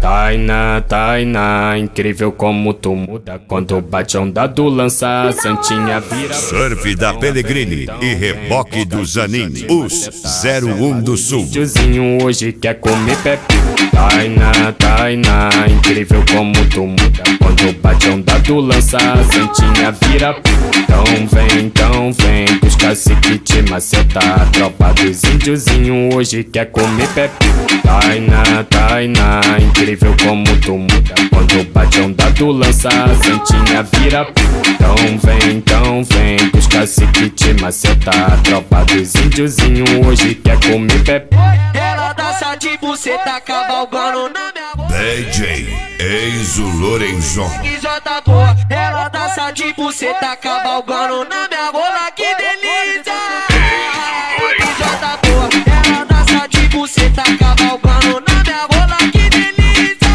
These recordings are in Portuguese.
Tainá, incrível como tu muda quando bate onda do lança, Santinha vira. Surf da Pellegrini e reboque do Zanin, os 01 do Sul. Tiozinho hoje quer comer pepe. Tainá, incrível como tu muda quando bate onda do lança, Santinha vira. Então vem, que os cacique te maceta. A tropa dos índiozinho hoje quer comer pepe. Tainá, incrível como tu muda quando bate onda do lança, Santinha vira. Então vem, que os cacique te maceta. A tropa dos índiozinho hoje quer comer pepe. Ela dança de buceta cavalgando na minha boca. DJ Enzo Lorenzon. Ela dança de buceta cavalgando na minha rola, que delícia. Ela dança de buceta cavalgando na minha rola, que delícia.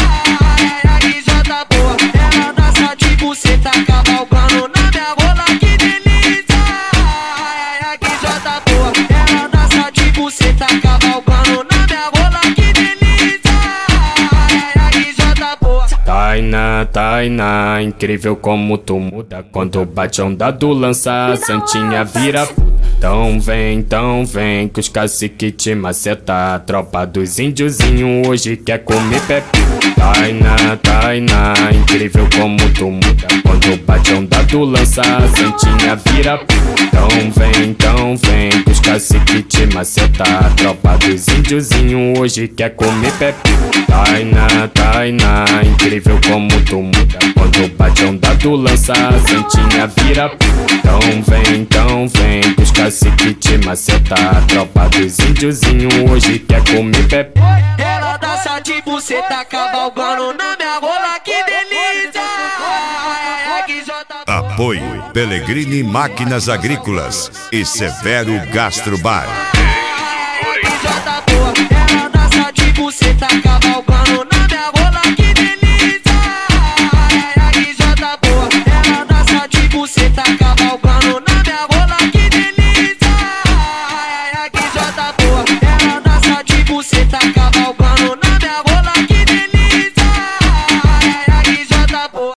Ela dança de buceta cavalgando na minha rola, que delícia. Ela dança de buceta cavalgando na minha rola, que delícia. Tainá, incrível como tu muda quando bate onda do lança, Santinha vira. Então vem, que os cacique te maceta. A tropa dos índiozinho hoje quer comer pepe. Tainá, incrível como tu muda quando bate onda do lança, Santinha vira. Então vem, que os cacique te maceta. A tropa dos índiozinho hoje quer comer pepe. Tainá, incrível como tu muda quando bate onda do lança, Santinha vira. Então vem, que os cacique te maceta. A tropa dos índiozinho hoje quer comer pepe. Ela dança de buceta cavalgando na minha rola, que delícia. Apoio Pellegrini Máquinas Agrícolas e Severo Gastrobar. Ela dança de buceta cavalgando na